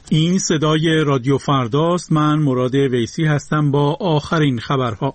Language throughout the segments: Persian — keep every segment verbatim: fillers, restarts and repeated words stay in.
این صدای رادیو فرداست. من مراد ویسی هستم با آخرین خبرها.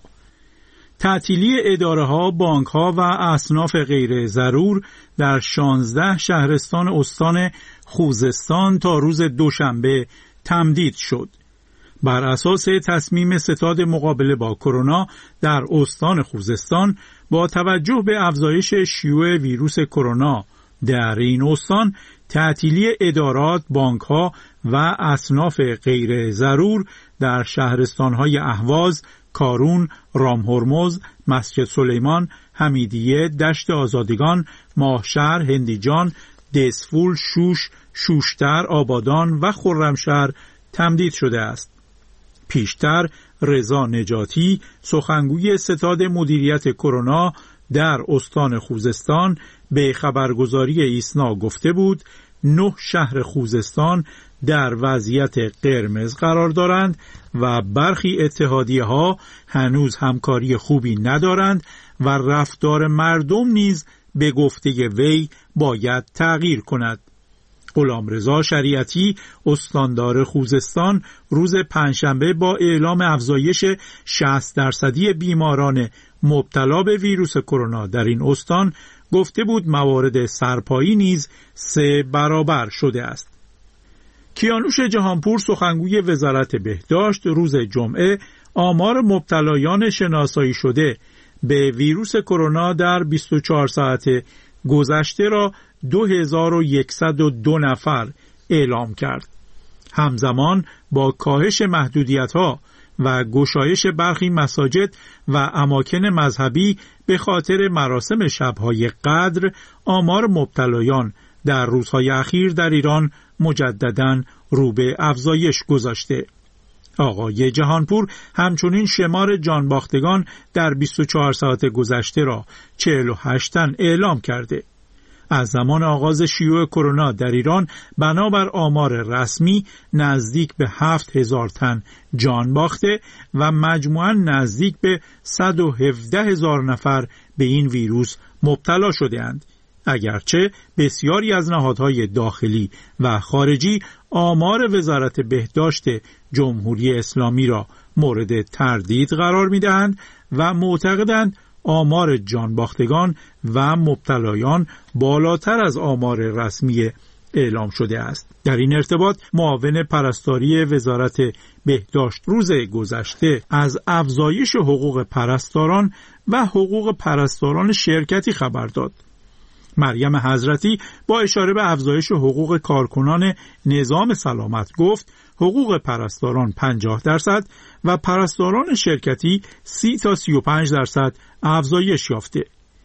تعطیلی اداره ها، بانک ها و اصناف غیر ضرور در شانزده شهرستان استان خوزستان تا روز دوشنبه تمدید شد. بر اساس تصمیم ستاد مقابله با کرونا در استان خوزستان با توجه به افزایش شیوع ویروس کرونا در این استان، تعطیلی ادارات، بانک ها و اصناف غیر ضرور در شهرستان های اهواز، کارون، رامهرمز، مسجد سلیمان، حمیدیه، دشت آزادگان، ماهشهر، هندیجان، دسفول، شوش، شوشتر، آبادان و خرمشهر تمدید شده است. پیشتر رضا نجاتی، سخنگوی ستاد مدیریت کرونا در استان خوزستان، به خبرگزاری ایسنا گفته بود نه شهر خوزستان در وضعیت قرمز قرار دارند و برخی اتحادیه ها هنوز همکاری خوبی ندارند و رفتار مردم نیز به گفته وی باید تغییر کند. غلامرضا شریعتی، استاندار خوزستان، روز پنجشنبه با اعلام افزایش شصت درصدی بیماران مبتلا به ویروس کرونا در این استان گفته بود موارد سرپایی نیز سه برابر شده است. کیانوش جهانپور، سخنگوی وزارت بهداشت، روز جمعه آمار مبتلایان شناسایی شده به ویروس کرونا در بیست و چهار ساعت گذشته را دو هزار و صد و دو نفر اعلام کرد. همزمان با کاهش محدودیت‌ها و گشایش برخی مساجد و اماکن مذهبی به خاطر مراسم شب‌های قدر، آمار مبتلایان در روزهای اخیر در ایران مجدداً رو به افزایش گذاشته. آقای جهانپور همچنین شمار جانباختگان در بیست و چهار ساعت گذشته را چهل و هشت تن اعلام کرده. از زمان آغاز شیوع کرونا در ایران بنابر آمار رسمی نزدیک به هفت هزار تن جان باخته و مجموعاً نزدیک به صد و هفده هزار نفر به این ویروس مبتلا شده‌اند. اگرچه بسیاری از نهادهای داخلی و خارجی آمار وزارت بهداشت جمهوری اسلامی را مورد تردید قرار می‌دهند و معتقدند آمار جانباختگان و مبتلایان بالاتر از آمار رسمی اعلام شده است. در این ارتباط معاون پرستاری وزارت بهداشت روز گذشته از افزایش حقوق پرستاران و حقوق پرستاران شرکتی خبر داد. مریم حضرتی با اشاره به افزایش حقوق کارکنان نظام سلامت گفت حقوق پرستاران پنجاه درصد و پرستاران شرکتی سی تا سی و پنج درصد افزایش یافته.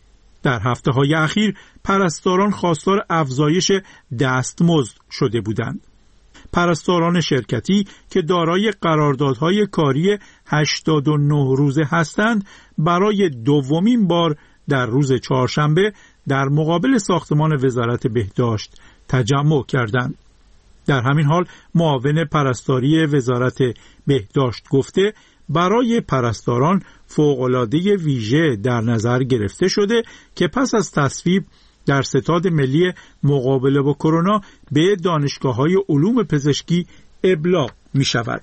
در هفته های اخیر پرستاران خواستار افزایش دستمزد شده بودند. پرستاران شرکتی که دارای قراردادهای کاری هشتاد و نه روزه هستند برای دومین بار در روز چهارشنبه در مقابل ساختمان وزارت بهداشت تجمع کردند. در همین حال معاون پرستاری وزارت بهداشت گفته برای پرستاران فوق‌العاده ویژه در نظر گرفته شده که پس از تصویب در ستاد ملی مقابله با کرونا به دانشگاه‌های علوم پزشکی ابلاغ می شود.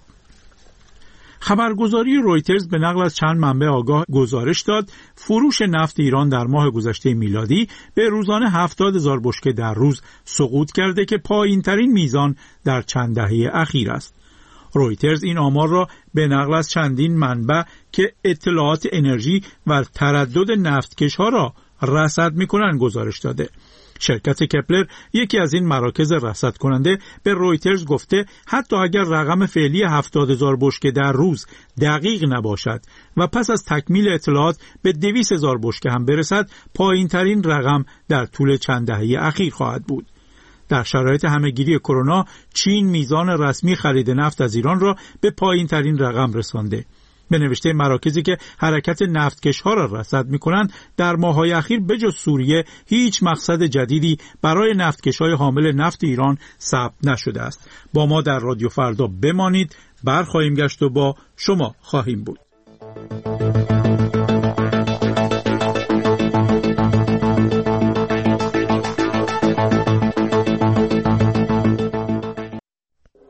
خبرگزاری رویترز به نقل از چند منبع آگاه گزارش داد فروش نفت ایران در ماه گذشته میلادی به روزانه هفتاد هزار بشکه در روز سقوط کرده که پایین ترین میزان در چند دهه اخیر است. رویترز این آمار را به نقل از چندین منبع که اطلاعات انرژی و تردد نفتکش‌ها را رصد می‌کنند گزارش داده. شرکت کپلر، یکی از این مراکز رصد کننده، به رویترز گفته حتی اگر رقم فعلی هفتاد هزار بشکه در روز دقیق نباشد و پس از تکمیل اطلاعات به دویست هزار بشکه هم برسد، پایین ترین رقم در طول چند دهه اخیر خواهد بود. در شرایط همهگیری کرونا، چین میزان رسمی خرید نفت از ایران را به پایین ترین رقم رسانده. به نوشته مراکزی که حرکت نفتکش‌ها را رصد می‌کنند، در ماه‌های اخیر بجز سوریه هیچ مقصد جدیدی برای نفتکش‌های حامل نفت ایران ثبت نشده است. با ما در رادیو فردا بمانید، برخواهیم گشت و با شما خواهیم بود.